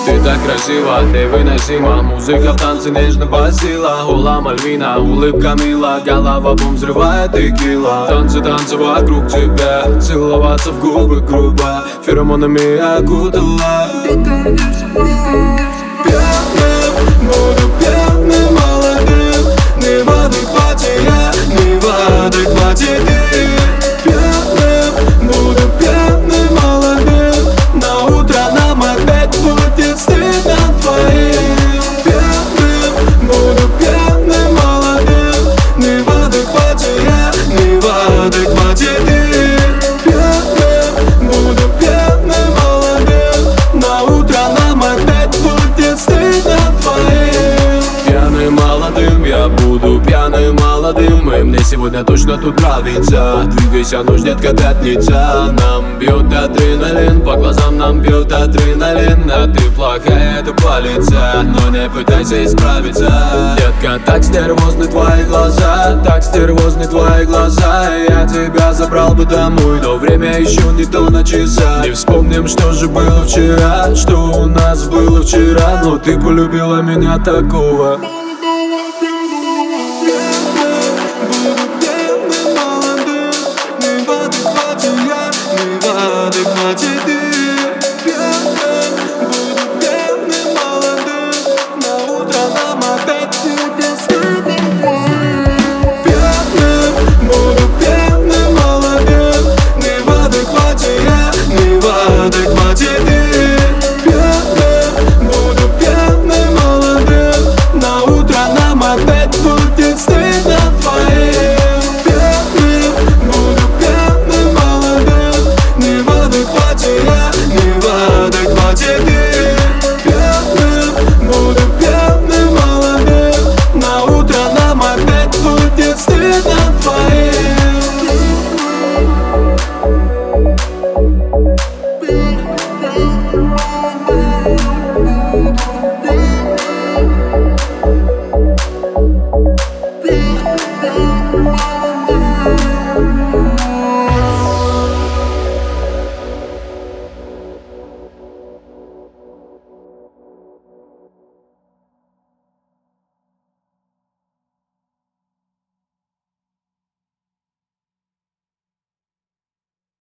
Ты так красива, невыносима. Музыка в танце нежно басила. Хула Мальвина, улыбка мила. Голова бум взрывает текила. Танцы, танцы вокруг тебя. Целоваться в губы грубо. Феромонами окутала. Пьяным, буду пьяным, молодым. Не в адеквате я, не в адеквате ты. Пьяным, буду пьяным, молодым. На утро нам опять будет стыдно твоим. Пьяным, буду пьяным, молодым. Не в адеквате я, не в адеквате ты. Пьяным, буду пьяным, молодым. На утро нам опять будет стыдно твоим. Пьяным молодым я буду, пьяным молодым. И мне сегодня точно тут нравится. Двигайся, ночь, детка, пятница. Нам бьет адреналин, по глазам нам бьет адреналин. А ты плохая, это палится, но не пытайся исправиться. Детка, так стервозны твои глаза, так стервозны твои глаза. Я тебя забрал бы домой, но время еще не то на часах. Не вспомним, что же было вчера, что у нас было вчера. Но ты полюбила меня такого.